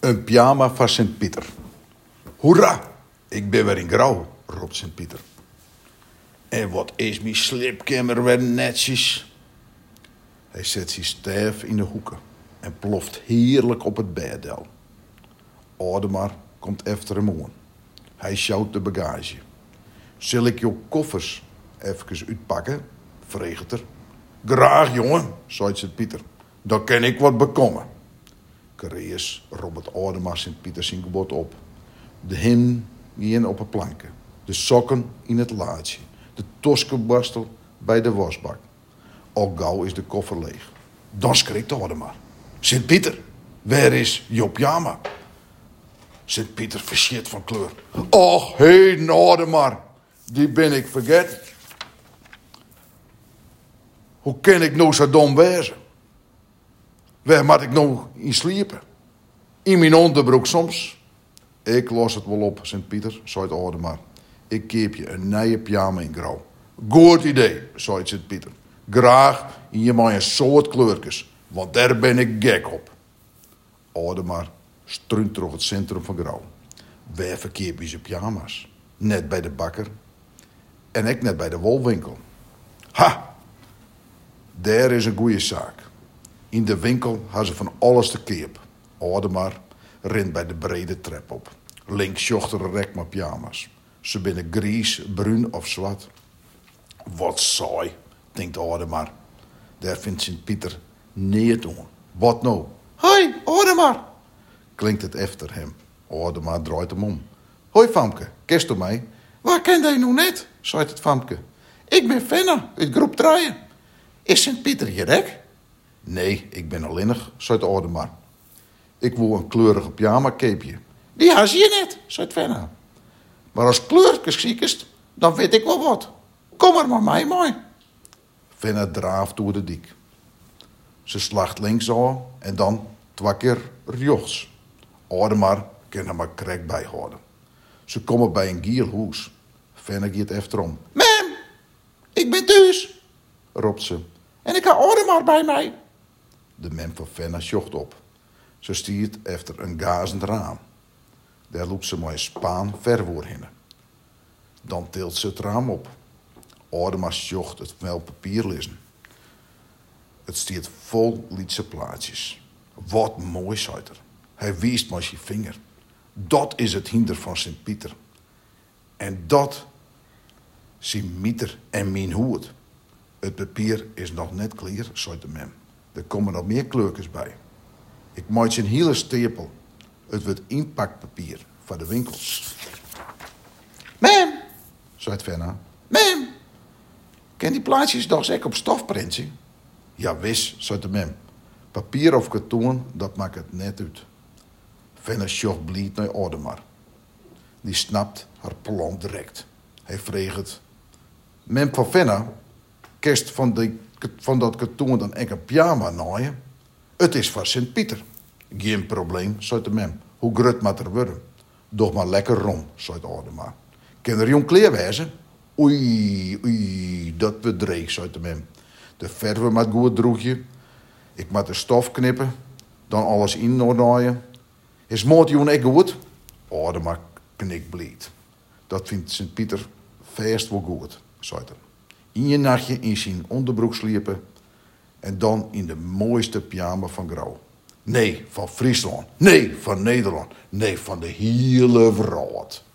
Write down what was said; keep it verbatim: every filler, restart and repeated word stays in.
Een pyjama van Sint-Pieter. Hoera, ik ben weer in grauw, roept Sint-Pieter. En wat is mijn slipkamer weer netjes. Hij zet zijn stijf in de hoeken en ploft heerlijk op het beddel. Audemar komt efter hem aan. Hij sjouwt de bagage. Zal ik je koffers even uitpakken? Vreegt er. Graag, jongen, zei Sint-Pieter. Dan kan ik wat bekomen. Krees Robert Audemar Sint-Pieter zijn gebod op. De hem gingen op een planken. De sokken in het laadje. De toskenborstel bij de wasbak. Al gauw is de koffer leeg. Dan schrikt Audemar. Sint-Pieter, waar is je pyjama? Sint-Pieter verschiet van kleur. Och, hé, hey, Audemar, die ben ik vergeten. Hoe kan ik nou zo dom wezen? Waar moet ik nou in sliepen? In mijn onderbroek soms. Ik los het wel op, Sint-Pieter, zei Audemar. Ik geef je een nieuwe pyjama in grauw. Goed idee, zei Sint-Pieter. Graag in je maar een soort kleurtjes, want daar ben ik gek op. Audemar strunt door het centrum van grauw. Waar verkeer je zijn pyjama's? Net bij de bakker. En ik net bij de wolwinkel. Ha! Daar is een goede zaak. In de winkel hadden ze van alles te keep. Audemar rent bij de brede trap op. Links jochter een rek met pyjama's. Ze binnen gries, bruin of zwart. Wat saai, denkt Audemar. Daar vindt Sint-Pieter neer toe. Wat nou? Hoi, Audemar! Klinkt het efter hem. Audemar draait hem om. Hoi, Famke, kist u mij? Waar ken jij nou net? Zei het Famke. Ik ben Fenna, uit groep draaien. Is Sint-Pieter je rek? Nee, ik ben alleenig, zei Audemar. Ik wil een kleurige pyjama-capeje. Die had je net, zei Fenna. Maar als kleurtjes ziek is, dan weet ik wel wat. Kom er maar mee, mooi. Fenna draaft door de dik. Ze slacht links aan en dan twee keer rechts. Audemar kan er maar krek bij houden. Ze komen bij een giel huis. Fenna gaat efterom. Mem, ik ben thuis, roept ze. En ik ga Audemar bij mij. De mem van Fenna sjocht op. Ze stiert efter een gazend raam. Daar loopt ze maar een spaan ver voorheen. Dan tilt ze het raam op. Audemar sjocht het wel papier lezen. Het stiert vol lietse plaatjes. Wat mooi, zei er. Hij wiest maar zijn vinger. Dat is het hinder van Sint-Pieter. En dat zijn mieter en mijn hoed. Het papier is nog net klaar, zei de mem. Er komen nog meer kleurtjes bij. Ik maak zijn hele stapel. Het wordt inpakpapier voor de winkels. Mem, zei Fenna. Mem, ken die plaatjes nog eens op stofprintje? Ja, wis, zei de mem. Papier of karton, dat maakt het net uit. Fenna sjocht blied naar Audemar. Die snapt haar plan direct. Hij vreegt. Mem van Fenna, kerst van, de, van dat karton dan ek een pyjama naaien? Het is van Sint-Pieter. Geen probleem, zei de mem. Hoe grut moet er worden? Doch maar lekker rond, zei Audemar. Kan er jong kleer wezen? Oei, oei, dat bedreig, zei de mem. De verve moet goed droegje. Ik moet de stof knippen. Dan alles innaaien. Is moord jong echt goed? Audemar knikblied. Dat vindt Sint-Pieter vast wel goed, zei er. In je nachtje in zijn onderbroek sliepen. En dan in de mooiste pyjama van grauw. Nee, van Friesland. Nee, van Nederland. Nee, van de hele wereld.